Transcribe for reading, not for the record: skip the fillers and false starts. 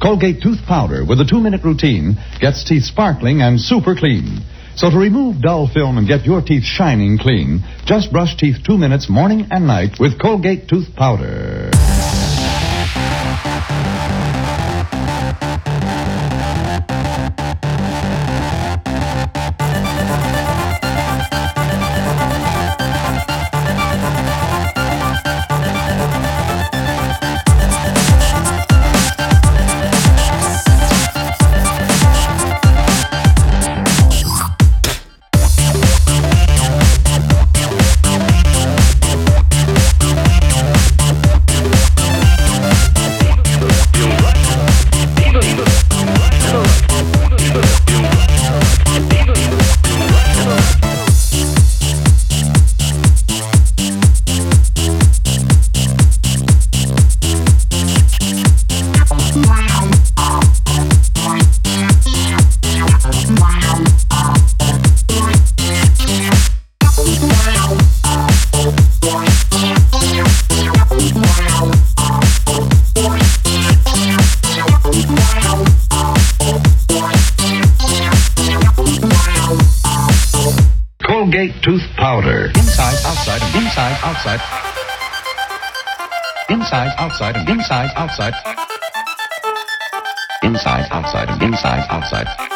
Colgate Tooth Powder with a 2-minute routine gets teeth sparkling and super clean. So to remove dull film and get your teeth shining clean, just brush teeth 2 minutes morning and night with Colgate Tooth Powder. Colgate Tooth Powder. Inside, outside, and inside, outside. Inside, outside, and inside, outside. Inside, outside, and inside, outside.